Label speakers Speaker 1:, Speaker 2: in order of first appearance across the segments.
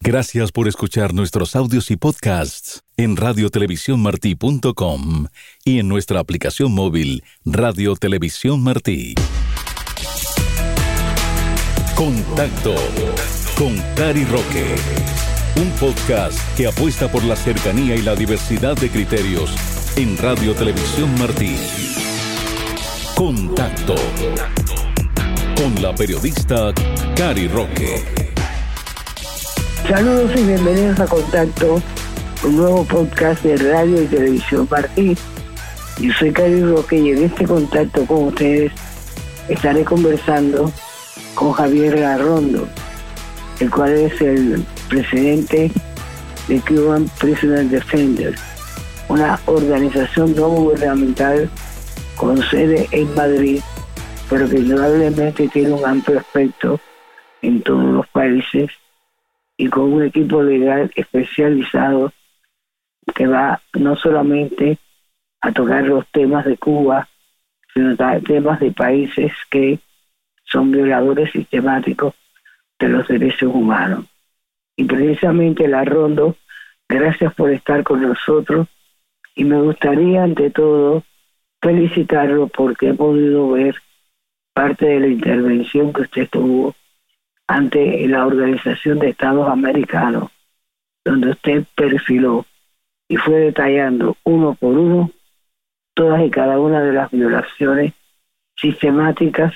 Speaker 1: Gracias por escuchar nuestros audios y podcasts en radiotelevisiónmartí.com y en nuestra aplicación móvil Radio Televisión Martí. Contacto con Cari Roque. Un podcast que apuesta por la cercanía y la diversidad de criterios en Radio Televisión Martí. Contacto con la periodista Cari Roque.
Speaker 2: Saludos y bienvenidos a Contacto, un nuevo podcast de Radio y Televisión Martí. Yo soy Cari Roque y en este contacto con ustedes estaré conversando con Javier Garrondo, el cual es el presidente de Cuban Prisoner Defenders, una organización no gubernamental con sede en Madrid, pero que indudablemente tiene un amplio aspecto en todos los países y con un equipo legal especializado que va no solamente a tocar los temas de Cuba, sino temas de países que son violadores sistemáticos de los derechos humanos. Y precisamente Garrondo, gracias por estar con nosotros, y me gustaría ante todo felicitarlo porque he podido ver parte de la intervención que usted tuvo ante la Organización de Estados Americanos, donde usted perfiló y fue detallando uno por uno todas y cada una de las violaciones sistemáticas,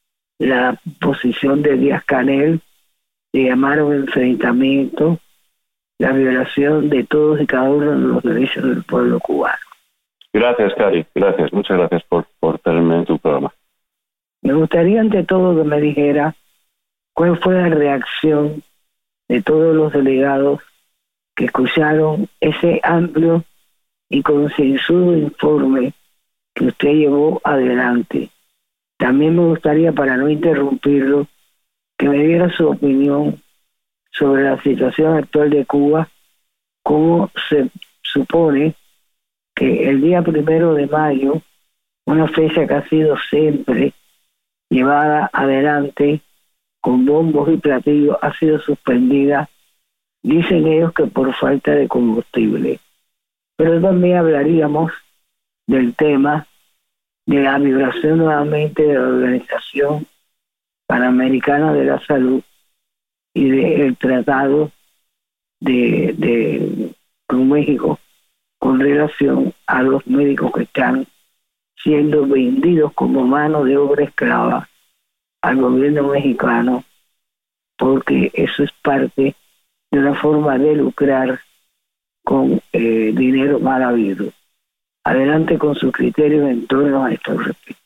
Speaker 2: la posición de Díaz-Canel, le llamaron enfrentamiento, la violación de todos y cada uno de los derechos del pueblo cubano.
Speaker 3: Gracias, Cari, gracias, muchas gracias por tenerme en tu programa.
Speaker 2: Me gustaría ante todo que me dijera cuál fue la reacción de todos los delegados que escucharon ese amplio y concienzudo informe que usted llevó adelante. También me gustaría, para no interrumpirlo, que me diera su opinión sobre la situación actual de Cuba, cómo se supone que el día 1 de mayo, una fecha que ha sido siempre llevada adelante con bombos y platillos, ha sido suspendida, dicen ellos que por falta de combustible. Pero también hablaríamos del tema de la violación nuevamente de la Organización Panamericana de la Salud y del tratado con México con relación a los médicos que están siendo vendidos como mano de obra esclava al gobierno mexicano, porque eso es parte de una forma de lucrar con dinero mal habido. Adelante con sus criterios en torno a esto respecto.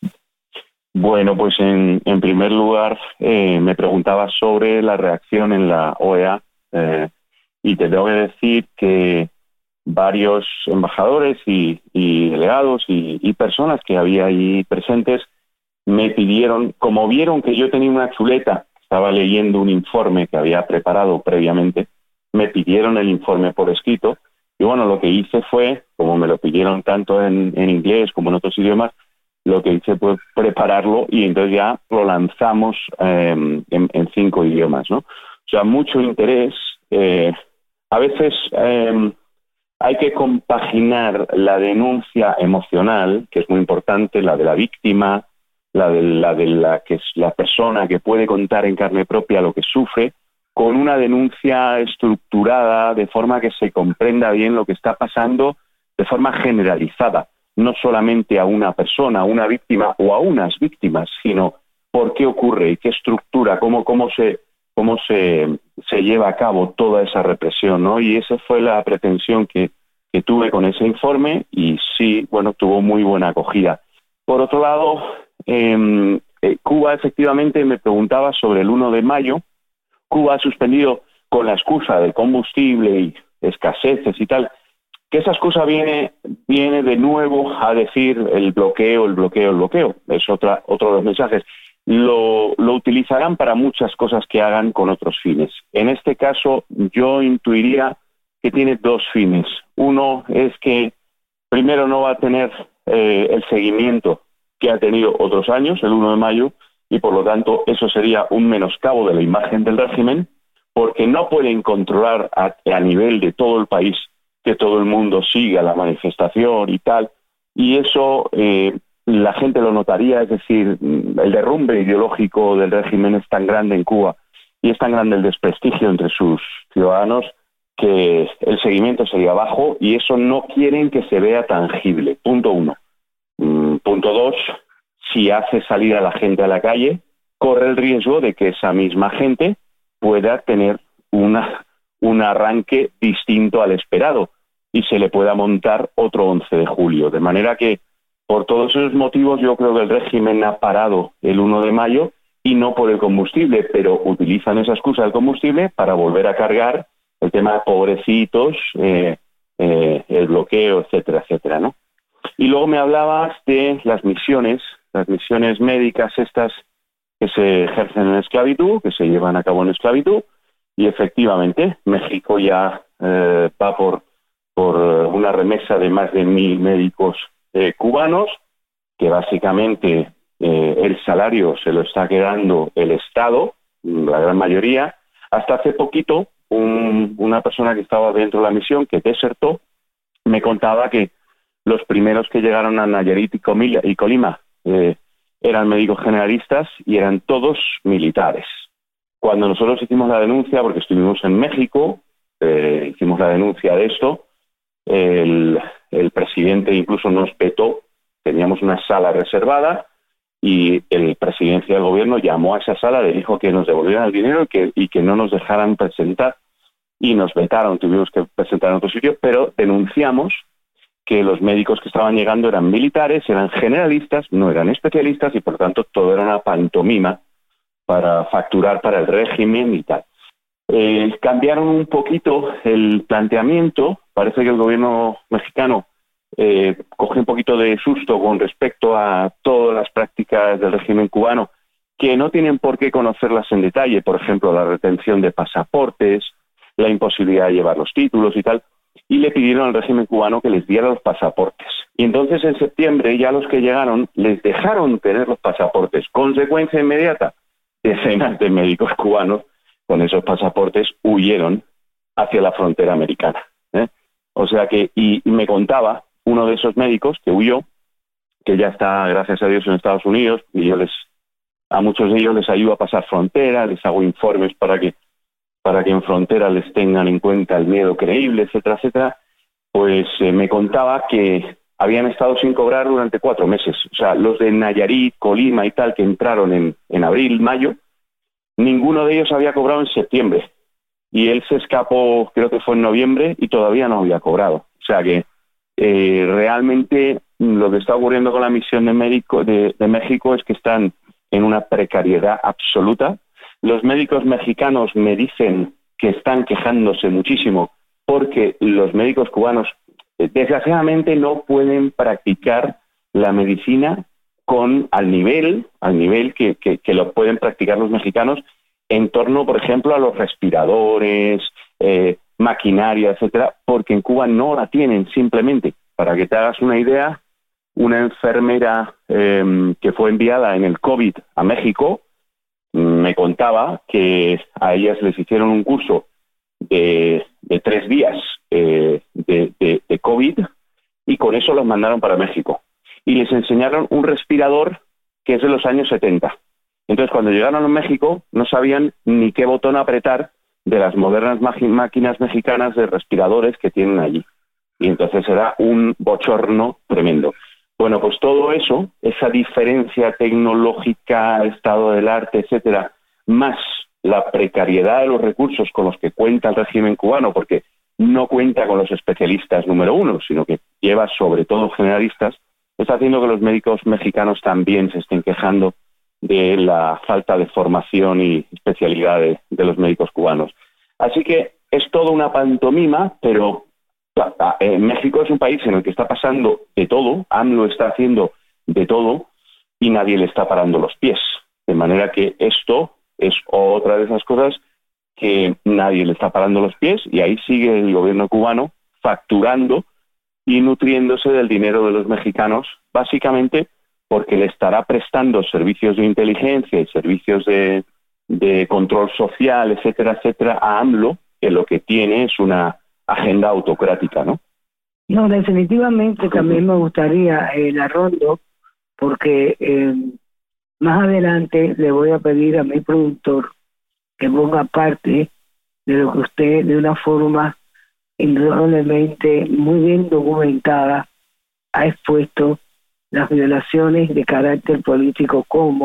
Speaker 3: Bueno, pues en primer lugar me preguntaba sobre la reacción en la OEA y te tengo que decir que varios embajadores y delegados y personas que había ahí presentes me pidieron, como vieron que yo tenía una chuleta, estaba leyendo un informe que había preparado previamente, me pidieron el informe por escrito y bueno, lo que hice fue, como me lo pidieron tanto en inglés como en otros idiomas, lo que hice fue prepararlo y entonces ya lo lanzamos en 5 idiomas, ¿no? O sea, mucho interés. A veces hay que compaginar la denuncia emocional, que es muy importante, la de la víctima, la de la que es la persona que puede contar en carne propia lo que sufre, con una denuncia estructurada de forma que se comprenda bien lo que está pasando de forma generalizada, no solamente a una persona, a una víctima o a unas víctimas, sino por qué ocurre y qué estructura, cómo se lleva a cabo toda esa represión, ¿no? Y esa fue la pretensión que tuve con ese informe y sí, bueno, tuvo muy buena acogida. Por otro lado, Cuba efectivamente me preguntaba sobre el 1 de mayo. Cuba ha suspendido con la excusa del combustible y escaseces y tal, que esa excusa viene de nuevo a decir el bloqueo. Es otro de los mensajes. Lo utilizarán para muchas cosas que hagan con otros fines. En este caso, yo intuiría que tiene 2 fines. Uno es que primero no va a tener el seguimiento que ha tenido otros años, el 1 de mayo, y por lo tanto eso sería un menoscabo de la imagen del régimen. porque no pueden controlar a nivel de todo el país que todo el mundo siga la manifestación y tal, y eso la gente lo notaría, es decir, el derrumbe ideológico del régimen es tan grande en Cuba y es tan grande el desprestigio entre sus ciudadanos que el seguimiento sería bajo y eso no quieren que se vea tangible. Punto 1. Punto 2, si hace salir a la gente a la calle, corre el riesgo de que esa misma gente pueda tener un arranque distinto al esperado y se le pueda montar otro 11 de julio. De manera que, por todos esos motivos, yo creo que el régimen ha parado el 1 de mayo y no por el combustible, pero utilizan esa excusa del combustible para volver a cargar el tema de pobrecitos, el bloqueo, etcétera, etcétera, ¿no? Y luego me hablabas de las misiones médicas estas que se ejercen en esclavitud, que se llevan a cabo en esclavitud, y efectivamente México ya va por una remesa de más de 1.000 médicos cubanos, que básicamente el salario se lo está quedando el Estado, la gran mayoría. Hasta hace poquito, una persona que estaba dentro de la misión, que desertó, me contaba que los primeros que llegaron a Nayarit y Colima eran médicos generalistas y eran todos militares. Cuando nosotros hicimos la denuncia, porque estuvimos en México, hicimos la denuncia de esto, el presidente incluso nos vetó, teníamos una sala reservada y el presidente del gobierno llamó a esa sala, le dijo que nos devolvieran el dinero y que no nos dejaran presentar y nos vetaron, tuvimos que presentar en otro sitio, pero denunciamos que los médicos que estaban llegando eran militares, eran generalistas, no eran especialistas y por lo tanto todo era una pantomima para facturar para el régimen y tal. Cambiaron un poquito el planteamiento, parece que el gobierno mexicano coge un poquito de susto con respecto a todas las prácticas del régimen cubano, que no tienen por qué conocerlas en detalle, por ejemplo, la retención de pasaportes, la imposibilidad de llevar los títulos y tal, y le pidieron al régimen cubano que les diera los pasaportes. Y entonces en septiembre ya los que llegaron les dejaron tener los pasaportes. Consecuencia inmediata, decenas de médicos cubanos con esos pasaportes huyeron hacia la frontera americana. O sea que, y me contaba uno de esos médicos que huyó, que ya está, gracias a Dios, en Estados Unidos, y yo a muchos de ellos les ayudo a pasar frontera, les hago informes para que en frontera les tengan en cuenta el miedo creíble, etcétera, etcétera, pues me contaba que habían estado sin cobrar durante 4 meses. O sea, los de Nayarit, Colima y tal, que entraron en abril, mayo, ninguno de ellos había cobrado en septiembre. Y él se escapó, creo que fue en noviembre, y todavía no había cobrado. O sea que realmente lo que está ocurriendo con la misión de México es que están en una precariedad absoluta. Los médicos mexicanos me dicen que están quejándose muchísimo porque los médicos cubanos desgraciadamente no pueden practicar la medicina al nivel que lo pueden practicar los mexicanos en torno, por ejemplo, a los respiradores, maquinaria, etcétera, porque en Cuba no la tienen simplemente. Para que te hagas una idea, una enfermera que fue enviada en el COVID a México me contaba que a ellas les hicieron un curso de 3 días de COVID y con eso los mandaron para México. Y les enseñaron un respirador que es de los años 70. Entonces, cuando llegaron a México, no sabían ni qué botón apretar de las modernas máquinas mexicanas de respiradores que tienen allí. Y entonces era un bochorno tremendo. Bueno, pues todo eso, esa diferencia tecnológica, estado del arte, etcétera, más la precariedad de los recursos con los que cuenta el régimen cubano, porque no cuenta con los especialistas número 1, sino que lleva sobre todo generalistas, está haciendo que los médicos mexicanos también se estén quejando de la falta de formación y especialidad de los médicos cubanos. Así que es toda una pantomima, pero México es un país en el que está pasando de todo, AMLO está haciendo de todo y nadie le está parando los pies. De manera que esto es otra de esas cosas que nadie le está parando los pies y ahí sigue el gobierno cubano facturando y nutriéndose del dinero de los mexicanos, básicamente porque le estará prestando servicios de inteligencia y servicios de de control social, etcétera, etcétera, a AMLO, que lo que tiene es una agenda autocrática, ¿no?
Speaker 2: No, definitivamente también me gustaría, Larrondo, porque más adelante le voy a pedir a mi productor que ponga parte de lo que usted, de una forma indudablemente muy bien documentada, ha expuesto las violaciones de carácter político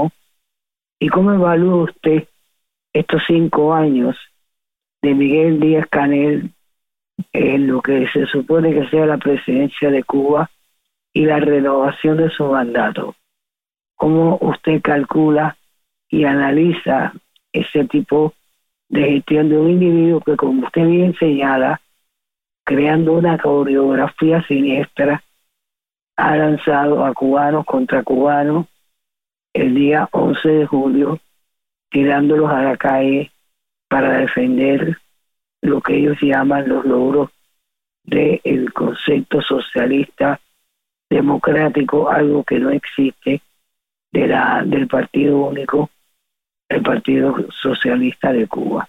Speaker 2: y cómo evalúa usted estos 5 años de Miguel Díaz-Canel en lo que se supone que sea la presidencia de Cuba y la renovación de su mandato. ¿Cómo usted calcula y analiza ese tipo de gestión de un individuo que, como usted bien señala, creando una coreografía siniestra, ha lanzado a cubanos contra cubanos el día 11 de julio, tirándolos a la calle para defender lo que ellos llaman los logros del concepto socialista democrático, algo que no existe, del Partido Único, el Partido Socialista de Cuba?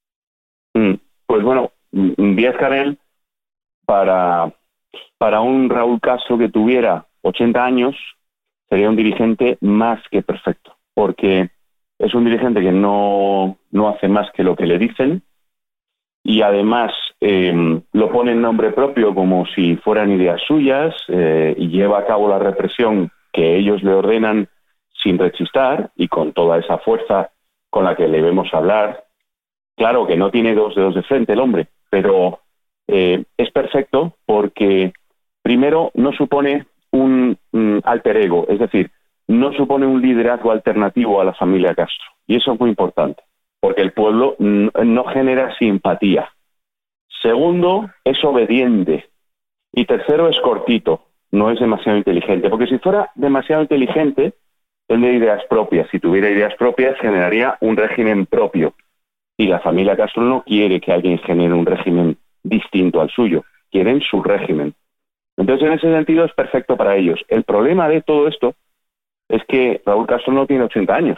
Speaker 3: Pues bueno, Díaz-Canel, para un Raúl Castro que tuviera 80 años, sería un dirigente más que perfecto, porque es un dirigente que no hace más que lo que le dicen, y además lo pone en nombre propio como si fueran ideas suyas, y lleva a cabo la represión que ellos le ordenan sin rechistar y con toda esa fuerza con la que le vemos hablar. Claro que no tiene 2 dedos de frente el hombre, pero es perfecto porque, primero, no supone un alter ego, es decir, no supone un liderazgo alternativo a la familia Castro. Y eso es muy importante, porque el pueblo no genera simpatía. Segundo, es obediente. Y tercero, es cortito, no es demasiado inteligente, porque si fuera demasiado inteligente, tendría ideas propias. Si tuviera ideas propias, generaría un régimen propio. Y la familia Castro no quiere que alguien genere un régimen distinto al suyo, quieren su régimen. Entonces, en ese sentido, es perfecto para ellos. El problema de todo esto es que Raúl Castro no tiene 80 años.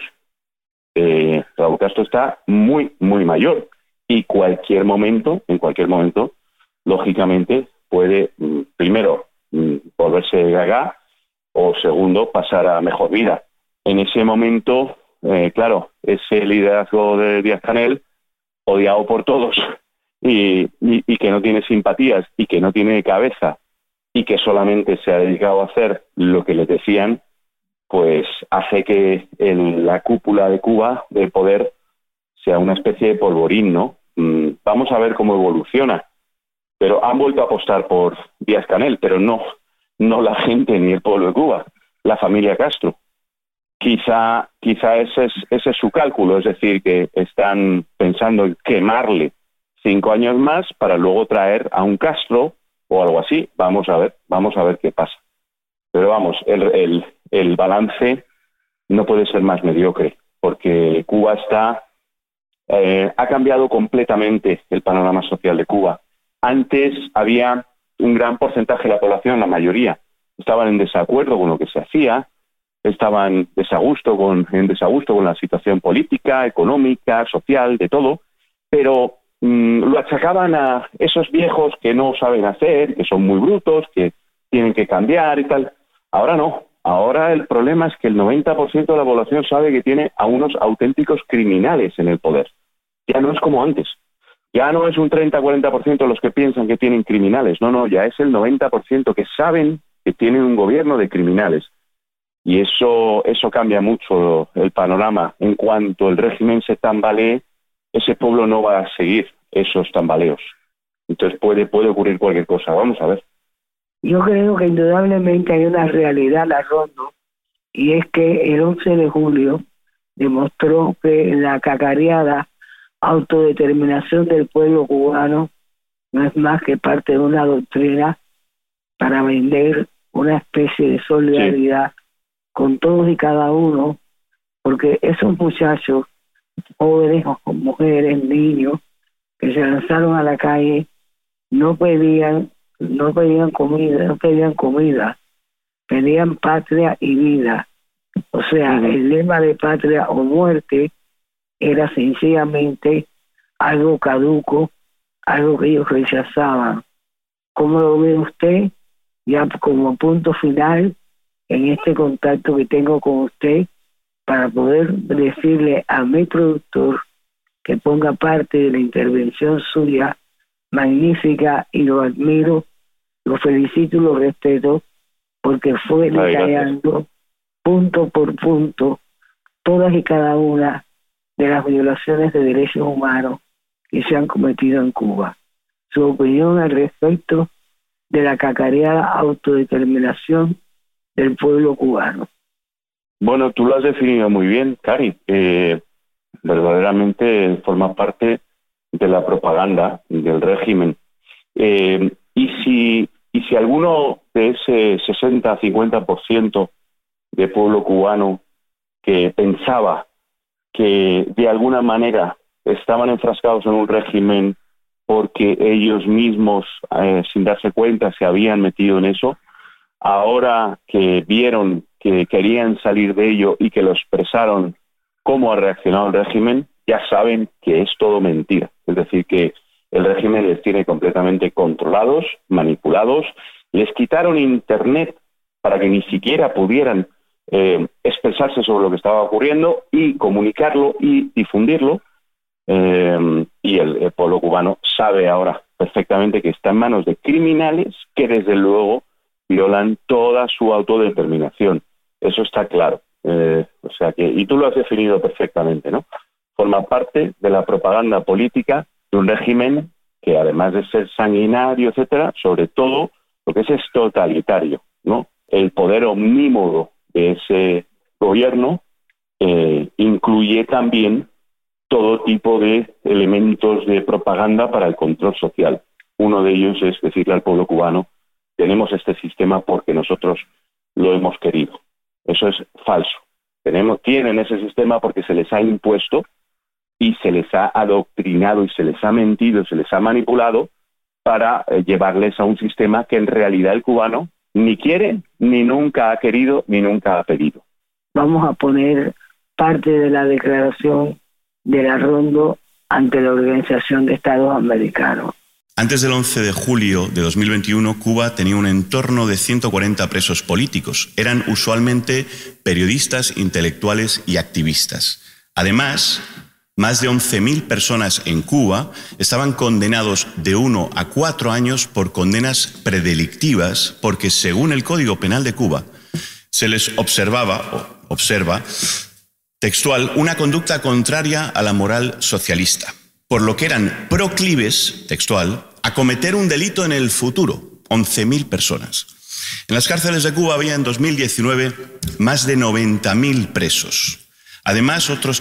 Speaker 3: Raúl Castro está muy, muy mayor, y en cualquier momento, lógicamente, puede, primero, volverse gaga, o segundo, pasar a mejor vida. En ese momento, claro, ese liderazgo de Díaz-Canel, odiado por todos, y que no tiene simpatías, y que no tiene cabeza, y que solamente se ha dedicado a hacer lo que le decían, pues hace que la cúpula de Cuba, de poder, sea una especie de polvorín, ¿no? Vamos a ver cómo evoluciona. Pero han vuelto a apostar por Díaz-Canel, pero no la gente ni el pueblo de Cuba, la familia Castro. Quizá ese es su cálculo, es decir, que están pensando en quemarle 5 años más para luego traer a un Castro o algo así. Vamos a ver qué pasa. Pero vamos, el balance no puede ser más mediocre, porque Cuba ha cambiado completamente el panorama social de Cuba. Antes había un gran porcentaje de la población, la mayoría, estaban en desacuerdo con lo que se hacía, estaban en desagusto con la situación política, económica, social, de todo, pero lo achacaban a esos viejos que no saben hacer, que son muy brutos, que tienen que cambiar y tal. Ahora no. Ahora el problema es que el 90% de la población sabe que tiene a unos auténticos criminales en el poder. Ya no es como antes. Ya no es un 30-40% los que piensan que tienen criminales. No, ya es el 90% que saben que tienen un gobierno de criminales. Y eso cambia mucho el panorama. En cuanto el régimen se tambalee, ese pueblo no va a seguir esos tambaleos. Entonces puede ocurrir cualquier cosa. Vamos a ver.
Speaker 2: Yo creo que indudablemente hay una realidad, Larrondo, y es que el 11 de julio demostró que la cacareada autodeterminación del pueblo cubano no es más que parte de una doctrina para vender una especie de solidaridad con todos y cada uno, porque esos muchachos, jóvenes, mujeres, niños, que se lanzaron a la calle, no pedían comida, pedían patria y vida. O sea, el lema de patria o muerte era sencillamente algo caduco, algo que ellos rechazaban. ¿Cómo lo ve usted? Ya como punto final en este contacto que tengo con usted, para poder decirle a mi productor que ponga parte de la intervención suya, magnífica, y lo admiro, lo felicito y lo respeto, porque fue detallando punto por punto todas y cada una de las violaciones de derechos humanos que se han cometido en Cuba. Su opinión al respecto de la cacareada autodeterminación del pueblo cubano.
Speaker 3: Bueno, tú lo has definido muy bien, Cari. Verdaderamente forma parte de la propaganda del régimen. Y si alguno de ese 60-50% de pueblo cubano que pensaba que de alguna manera estaban enfrascados en un régimen porque ellos mismos, sin darse cuenta, se habían metido en eso, ahora que vieron que querían salir de ello y que lo expresaron cómo ha reaccionado el régimen, ya saben que es todo mentira. Es decir, que el régimen les tiene completamente controlados, manipulados. Les quitaron Internet para que ni siquiera pudieran expresarse sobre lo que estaba ocurriendo y comunicarlo y difundirlo. Y el pueblo cubano sabe ahora perfectamente que está en manos de criminales que desde luego violan toda su autodeterminación. Eso está claro. O sea que, y tú lo has definido perfectamente, ¿no? Forma parte de la propaganda política de un régimen que, además de ser sanguinario, etcétera, sobre todo lo que es totalitario, ¿no? El poder omnímodo de ese gobierno incluye también todo tipo de elementos de propaganda para el control social. Uno de ellos es decirle al pueblo cubano: tenemos este sistema porque nosotros lo hemos querido. Eso es falso. Tienen ese sistema porque se les ha impuesto y se les ha adoctrinado y se les ha mentido, se les ha manipulado para llevarles a un sistema que en realidad el cubano ni quiere, ni nunca ha querido, ni nunca ha pedido.
Speaker 2: Vamos a poner parte de la declaración de la Rondo ante la Organización de Estados Americanos.
Speaker 4: Antes del 11 de julio de 2021, Cuba tenía un entorno de 140 presos políticos. Eran usualmente periodistas, intelectuales y activistas. Además, más de 11.000 personas en Cuba estaban condenados de 1 a 4 años por condenas predelictivas, porque según el Código Penal de Cuba, se les observa textual una conducta contraria a la moral socialista, por lo que eran proclives, textual, a cometer un delito en el futuro. 11.000 personas. En las cárceles de Cuba había en 2019 más de 90.000 presos. Además, otros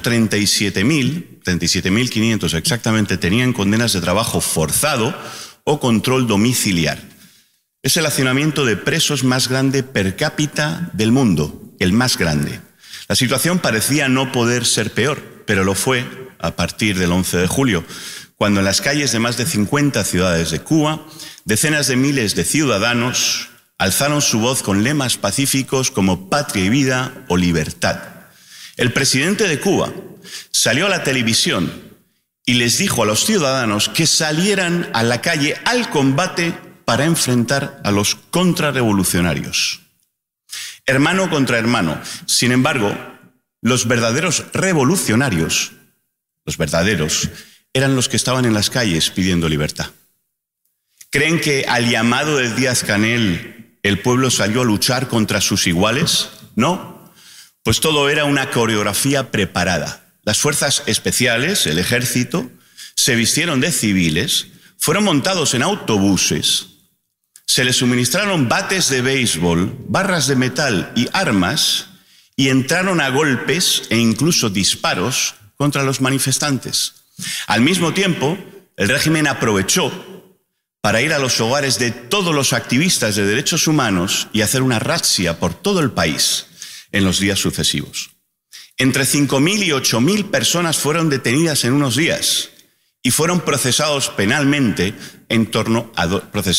Speaker 4: 37.500 exactamente, tenían condenas de trabajo forzado o control domiciliar. Es el hacinamiento de presos más grande per cápita del mundo, el más grande. La situación parecía no poder ser peor, pero lo fue a partir del 11 de julio, cuando en las calles de más de 50 ciudades de Cuba, decenas de miles de ciudadanos alzaron su voz con lemas pacíficos como patria y vida o libertad. El presidente de Cuba salió a la televisión y les dijo a los ciudadanos que salieran a la calle al combate para enfrentar a los contrarrevolucionarios. Hermano contra hermano. Sin embargo, los verdaderos revolucionarios, eran los que estaban en las calles pidiendo libertad. ¿Creen que al llamado de Díaz-Canel el pueblo salió a luchar contra sus iguales? No, pues todo era una coreografía preparada. Las fuerzas especiales, el ejército, se vistieron de civiles, fueron montados en autobuses, se les suministraron bates de béisbol, barras de metal y armas, y entraron a golpes e incluso disparos contra los manifestantes. Al mismo tiempo, el régimen aprovechó para ir a los hogares de todos los activistas de derechos humanos y hacer una razzia por todo el país en los días sucesivos. Entre 5.000 y 8.000 personas fueron detenidas en unos días y fueron procesadas penalmente en torno a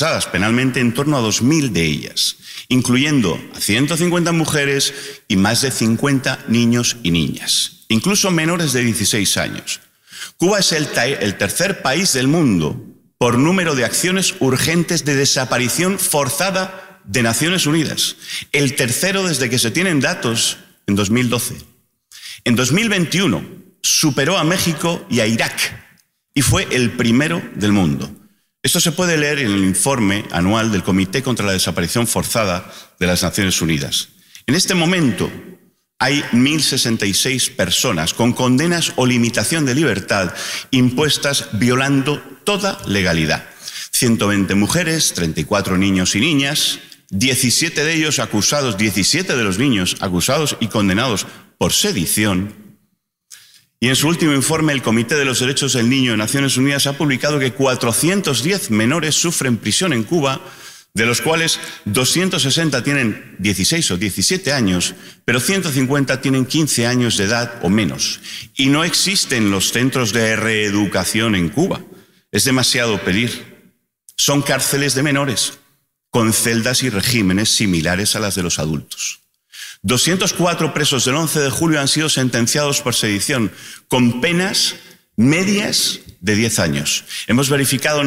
Speaker 4: 2.000 de ellas, incluyendo a 150 mujeres y más de 50 niños y niñas. incluso menores de 16 años. Cuba es el tercer país del mundo por número de acciones urgentes de desaparición forzada de Naciones Unidas. El tercero desde que se tienen datos en 2012. En 2021 superó a México y a Irak y fue el primero del mundo. Esto se puede leer en el informe anual del Comité contra la Desaparición Forzada de las Naciones Unidas. En este momento hay 1.066 personas con condenas o limitación de libertad impuestas violando toda legalidad. 120 mujeres, 34 niños y niñas, 17 de ellos acusados, 17 de los niños acusados y condenados por sedición. Y en su último informe, el Comité de los Derechos del Niño de Naciones Unidas ha publicado que 410 menores sufren prisión en Cuba, de los cuales 260 tienen 16 o 17 años, pero 150 tienen 15 años de edad o menos. Y no existen los centros de reeducación en Cuba. Es demasiado pedir. Son cárceles de menores, con celdas y regímenes similares a las de los adultos. 204 presos del 11 de julio han sido sentenciados por sedición, con penas medias de 10 años. Hemos verificado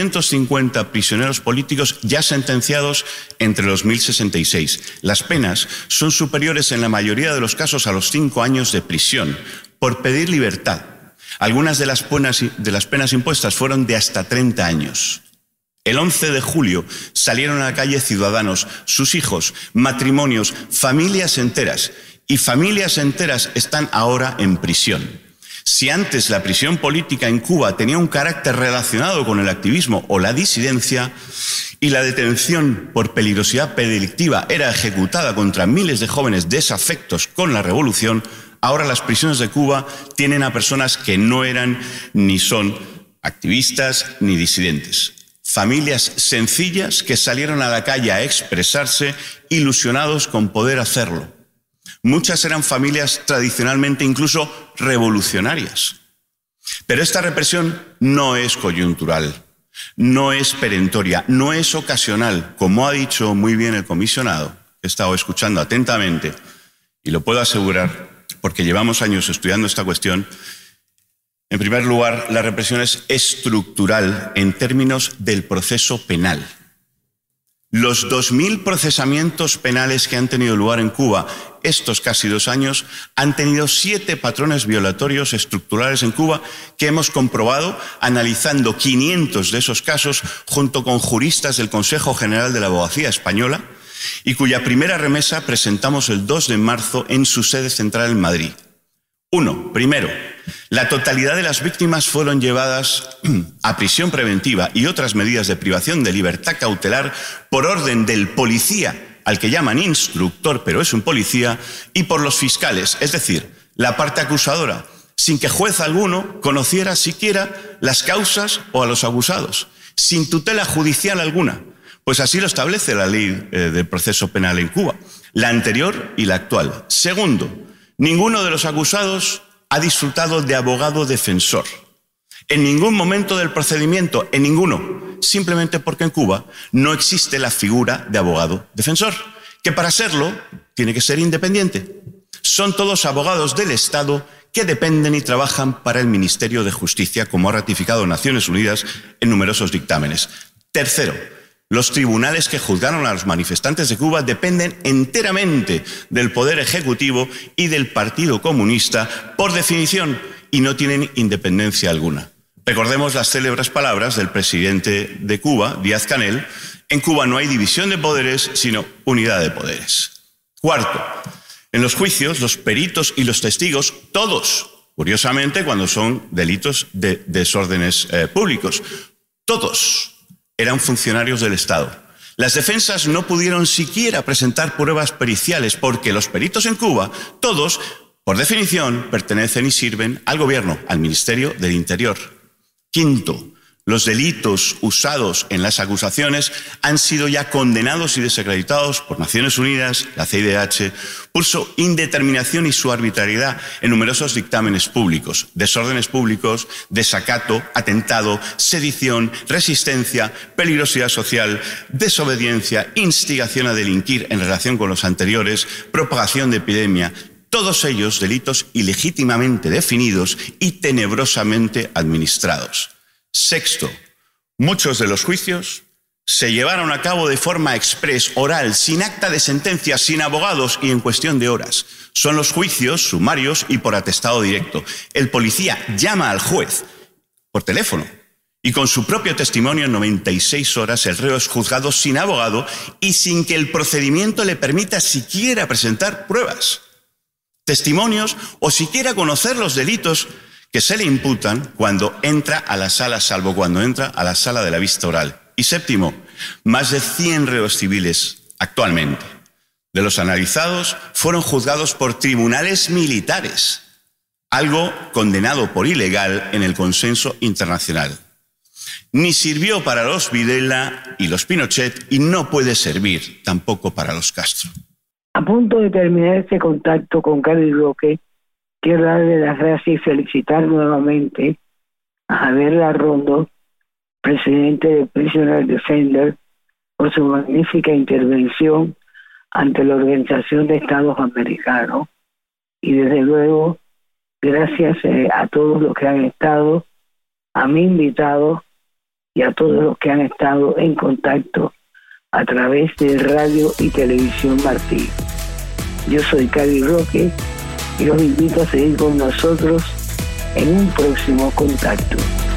Speaker 4: 950 prisioneros políticos ya sentenciados entre los 1.066. Las penas son superiores en la mayoría de los casos a los 5 años de prisión por pedir libertad. Algunas de las penas impuestas fueron de hasta 30 años. El 11 de julio salieron a la calle ciudadanos, sus hijos, matrimonios, familias enteras. Y familias enteras están ahora en prisión. Si antes la prisión política en Cuba tenía un carácter relacionado con el activismo o la disidencia y la detención por peligrosidad delictiva era ejecutada contra miles de jóvenes desafectos con la revolución, ahora las prisiones de Cuba tienen a personas que no eran ni son activistas ni disidentes. Familias sencillas que salieron a la calle a expresarse, ilusionados con poder hacerlo. Muchas eran familias tradicionalmente incluso revolucionarias. Pero esta represión no es coyuntural, no es perentoria, no es ocasional, como ha dicho muy bien el comisionado, que he estado escuchando atentamente, y lo puedo asegurar porque llevamos años estudiando esta cuestión. En primer lugar, la represión es estructural en términos del proceso penal. Los 2.000 procesamientos penales que han tenido lugar en Cuba estos casi 2 años han tenido 7 patrones violatorios estructurales en Cuba que hemos comprobado analizando 500 de esos casos junto con juristas del Consejo General de la Abogacía Española y cuya primera remesa presentamos el 2 de marzo en su sede central en Madrid. Primero, la totalidad de las víctimas fueron llevadas a prisión preventiva y otras medidas de privación de libertad cautelar por orden del policía, al que llaman instructor, pero es un policía, y por los fiscales, es decir, la parte acusadora, sin que juez alguno conociera siquiera las causas o a los acusados, sin tutela judicial alguna. Pues así lo establece la ley del proceso penal en Cuba, la anterior y la actual. Segundo, ninguno de los acusados ha disfrutado de abogado defensor. En ningún momento del procedimiento, en ninguno, simplemente porque en Cuba no existe la figura de abogado defensor, que para serlo tiene que ser independiente. Son todos abogados del Estado que dependen y trabajan para el Ministerio de Justicia, como ha ratificado Naciones Unidas en numerosos dictámenes. Tercero, los tribunales que juzgaron a los manifestantes de Cuba dependen enteramente del Poder Ejecutivo y del Partido Comunista, por definición, y no tienen independencia alguna. Recordemos las célebres palabras del presidente de Cuba, Díaz-Canel: en Cuba no hay división de poderes, sino unidad de poderes. Cuarto, en los juicios, los peritos y los testigos, todos, curiosamente, cuando son delitos de desórdenes públicos, todos eran funcionarios del Estado. Las defensas no pudieron siquiera presentar pruebas periciales porque los peritos en Cuba, todos, por definición, pertenecen y sirven al gobierno, al Ministerio del Interior. Quinto, los delitos usados en las acusaciones han sido ya condenados y desacreditados por Naciones Unidas, la CIDH, por su indeterminación y su arbitrariedad en numerosos dictámenes públicos: desórdenes públicos, desacato, atentado, sedición, resistencia, peligrosidad social, desobediencia, instigación a delinquir en relación con los anteriores, propagación de epidemia, Todos ellos delitos ilegítimamente definidos y tenebrosamente administrados. Sexto, muchos de los juicios se llevaron a cabo de forma exprés, oral, sin acta de sentencia, sin abogados y en cuestión de horas. Son los juicios sumarios y por atestado directo. El policía llama al juez por teléfono y con su propio testimonio en 96 horas el reo es juzgado sin abogado y sin que el procedimiento le permita siquiera presentar pruebas, testimonios o siquiera conocer los delitos que se le imputan cuando entra a la sala, salvo cuando entra a la sala de la vista oral. Y séptimo, más de 100 reos civiles actualmente de los analizados fueron juzgados por tribunales militares, algo condenado por ilegal en el consenso internacional. Ni sirvió para los Videla y los Pinochet y no puede servir tampoco para los Castro.
Speaker 2: A punto de terminar este contacto con Cari Roque, quiero darle las gracias y felicitar nuevamente a Javier Larrondo, presidente de Prisoner Defender, por su magnífica intervención ante la Organización de Estados Americanos. Y desde luego, gracias a todos los que han estado, a mi invitado y a todos los que han estado en contacto a través de Radio y Televisión Martí. Yo soy Cari Roque y los invito a seguir con nosotros en un próximo contacto.